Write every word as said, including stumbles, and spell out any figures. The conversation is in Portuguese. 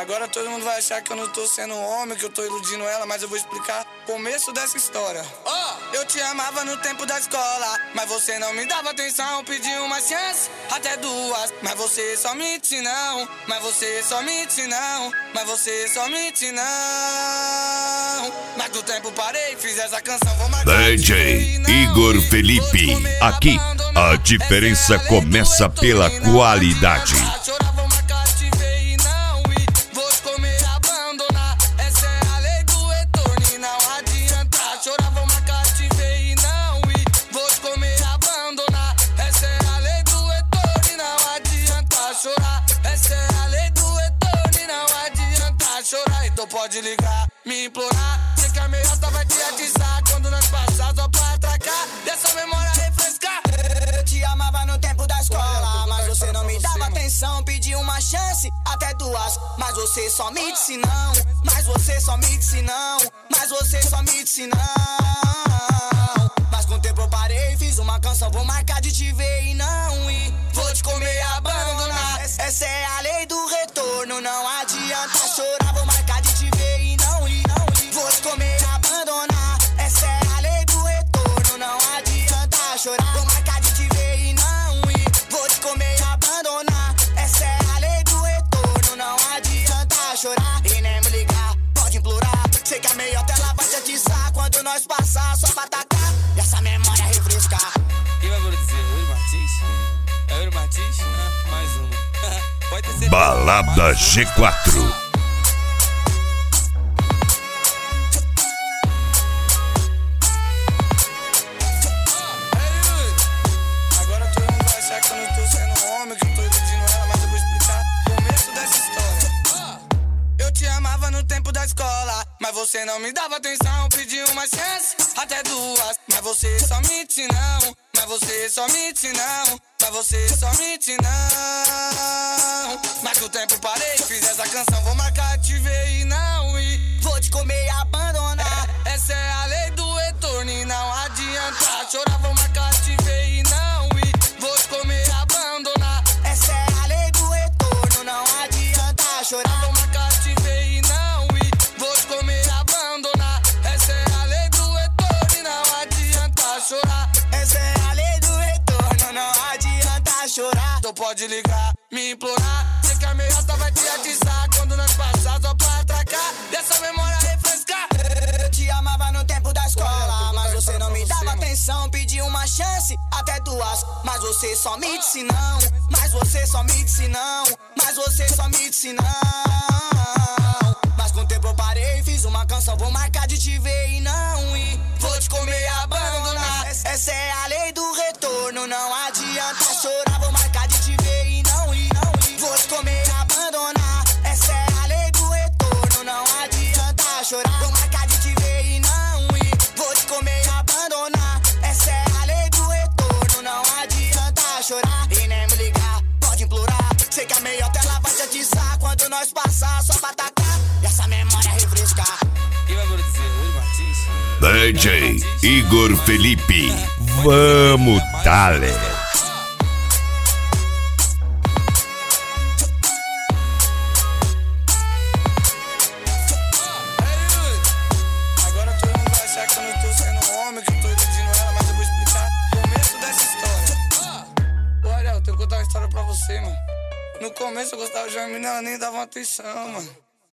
Agora todo mundo vai achar que eu não tô sendo homem, que eu tô iludindo ela, mas eu vou explicar o começo dessa história. Oh, eu te amava no tempo da escola, mas você não me dava atenção. Pedi uma chance, até duas, mas você só mente não. Mas você só mente não. Mas você só mente não. Mas do tempo parei, fiz essa canção, vou marcar D J Igor Felipe, aqui a diferença começa pela qualidade. Então pode ligar, me implorar. Sei que a meiota vai te atizar quando nós passar só pra atracar. Dessa memória refrescar. Eu te amava no tempo da escola, mas você não me dava atenção. Pedi uma chance, até duas, mas você só me disse não. Mas você só me disse não. Mas você só me disse não. Mas com o tempo eu parei, fiz uma canção, vou marcar de te ver e não ir. Vou te comer e abandonar. Essa é a lei do retorno, não adianta chorar. Vou marcar de te ver e não ir, não ir. Vou te comer e abandonar. Essa é a lei do retorno, não adianta chorar. Vou marcar de te ver e não ir. Vou te comer e abandonar. Essa é a lei do retorno, não adianta chorar. E nem me ligar, pode implorar. Sei que a meiota ela vai te atizar quando nós passar só pra atacar. E essa memória refrescar. Quem vai dizer? Yuri Martins? É Yuri Martins? Ah, mais uma. Pode ter certeza. Balada G quatro. No tempo da escola, mas você não me dava atenção. Pedi uma chance, até duas, mas você só mente não. Mas você só mente não. Mas você só mente não. Mas com o tempo parei, fiz essa canção, vou marcar te ver e não ir. Vou te comer e abandonar. É, essa é a lei do retorno e não adianta chorar, vou marcar te ver e não ir. Vou te comer e abandonar. Essa é a lei do retorno, não adianta chorar. Vou marcar te ver e não ir. Vou te comer e abandonar. Essa é a lei do retorno e não adianta chorar. Essa é a lei do retorno, não adianta chorar. Então pode ligar, me implorar. Sei que a meiota vai te atizar quando nós passar só pra atracar. Dessa memória refrescar. Eu te amava no tempo da escola, mas você não me dava atenção. Pedi uma chance, até duas, mas você só me disse não. Mas você só me disse não. Mas você só me disse não. Mas com o tempo eu parei, fiz uma canção, vou marcar de te ver e não ir. Vou te comer e abandonar. Essa é a lei do retorno, não adianta chorar. Vou marcar de te ver e não ir, não ir. Vou te comer e abandonar. Essa é a lei do retorno, não adianta chorar. Vou marcar de te ver e não ir. Vou te comer e abandonar. Essa é a lei do retorno, não adianta chorar. E nem me ligar, pode implorar. Sei que a meiota ela vai te atizar quando nós passar só pra atacar. E essa memória refrescar. Quem vai dizer? Yuri Martins? D J Igor Felipe, vamos dale. Agora todo mundo vai achar que eu não tô sendo homem, que eu tô iludindo ela, mas eu vou explicar o começo dessa história. Olha, eu tenho que contar uma história pra você, mano. No começo eu gostava de uma menina, ela nem dava atenção, mano.